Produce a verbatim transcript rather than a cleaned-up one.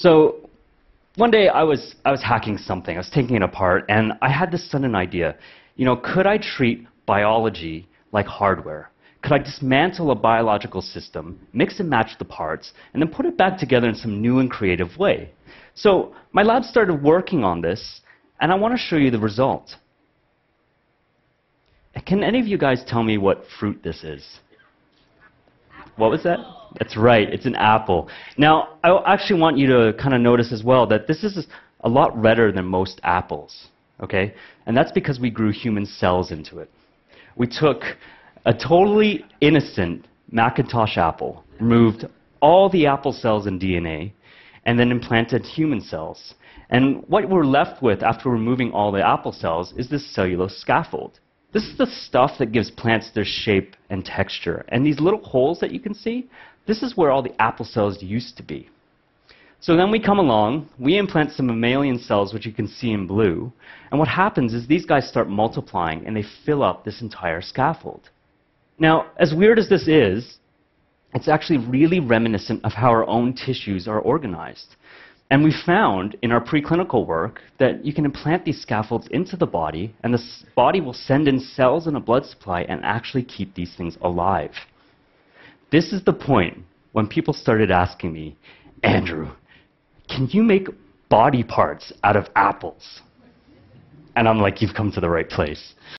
So one day I was, I was hacking something. I was taking it apart, and I had this sudden idea. You know, could I treat biology like hardware? Could I dismantle a biological system, mix and match the parts, and then put it back together in some new and creative way? So my lab started working on this, and I want to show you the result. Can any of you guys tell me what fruit this is? What was that? That's right, it's an apple. Now, I actually want you to kind of notice as well that this is a lot redder than most apples, okay? And that's because we grew human cells into it. We took a totally innocent Macintosh apple, removed all the apple cells and D N A, and then implanted human cells. And what we're left with after removing all the apple cells is this cellulose scaffold. This is the stuff that gives plants their shape and texture. And these little holes that you can see, this is where all the apple cells used to be. So then we come along, we implant some mammalian cells, which you can see in blue. And what happens is these guys start multiplying, and they fill up this entire scaffold. Now, as weird as this is, it's actually really reminiscent of how our own tissues are organized. And we found in our preclinical work that you can implant these scaffolds into the body, and the body will send in cells and a blood supply and actually keep these things alive. This is the point when people started asking me, Andrew, can you make body parts out of apples? And I'm like, you've come to the right place.